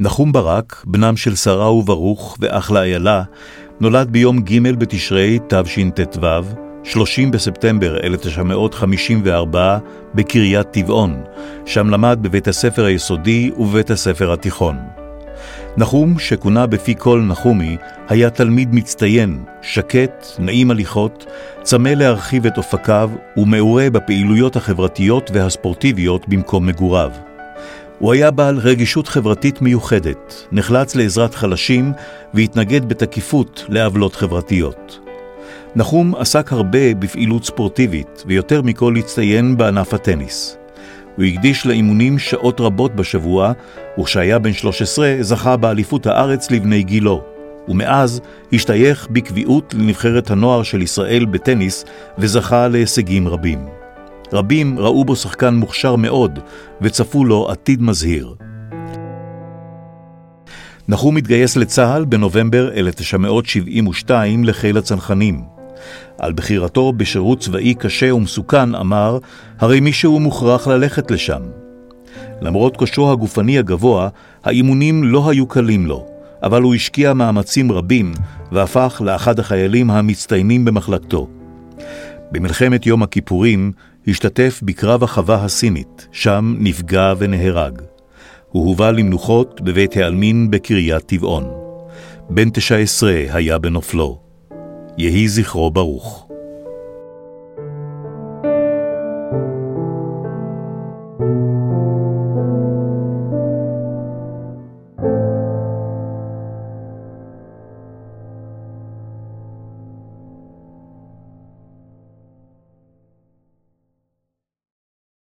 נחום ברק, בנם של שרה וברוך ואח לאיילה, נולד ביום ג' בתשרי תשט"ו, 30 בספטמבר 1954, בקריית טבעון, שם למד בבית הספר היסודי ובבית הספר התיכון. נחום, שכונה בפי כל נחומי, היה תלמיד מצטיין, שקט, נעים הליכות, צמא להרחיב את אופקיו ומעורה בפעילויות החברתיות והספורטיביות במקום מגוריו. הוא היה בעל רגישות חברתית מיוחדת, נחלץ לעזרת חלשים והתנגד בתקיפות לעוולות חברתיות. נחום עסק הרבה בפעילות ספורטיבית ויותר מכל הצטיין בענף הטניס. הוא הקדיש לאימונים שעות רבות בשבוע, וכשהיה בן 13 זכה באליפות הארץ לבני גילו, ומאז השתייך בקביעות לנבחרת הנוער של ישראל בטניס וזכה להישגים רבים. רבים ראו בו שחקן מוכשר מאוד וצפו לו עתיד מזהיר. נחום התגייס לצה"ל בנובמבר 1972 לחיל הצנחנים. על בחירתו בשירות צבאי קשה ומסוכן אמר, הרי מישהו מוכרח ללכת לשם. למרות כושרו הגופני הגבוה, האימונים לא היו קלים לו, אבל הוא השקיע מאמצים רבים והפך לאחד החיילים המצטיינים במחלקתו. במלחמת יום הכיפורים השתתף בקרב החווה הסינית, שם נפגע ונהרג. הוא הובא למנוחות בבית העלמין בקריית טבעון. בן 19 היה בנופלו. יהי זכרו ברוך.